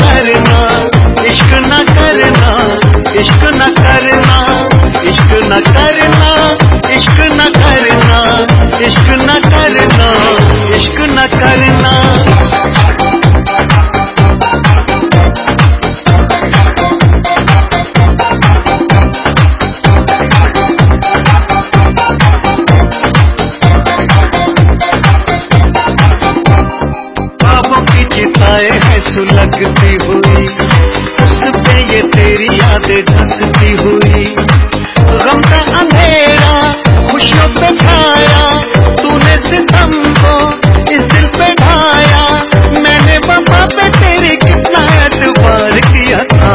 करना, इश्क न करना, इश्क न करना, इश्क न करना, इश्क न करना, इश्क न करना, इश्क न करना। चिताएं है सुलगती हुई, उस पे ये तेरी यादें धंसती हुई। गम का अंधेरा खुशियों पे छाया, तूने सितम को इस दिल पे ढाया। मैंने वफा पे तेरी कितना एतबार किया था।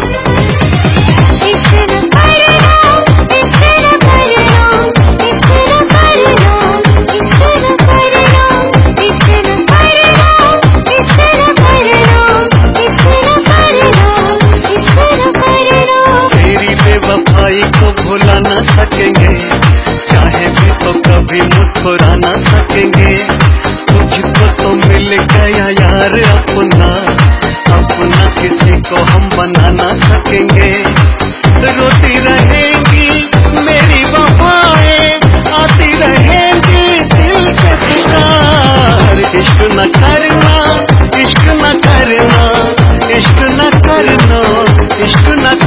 को भुला ना सकेंगे, चाहे भी तो कभी मुस्कुरा ना सकेंगे। तुझको तो मिल गया यार अपना, अपना किसी को हम बना ना सकेंगे। रोती रहेंगी मेरी वफाएं, आती रहेंगी दिल से पुकार। इश्क न करना, इश्क न करना, इश्क न करना, इश्क न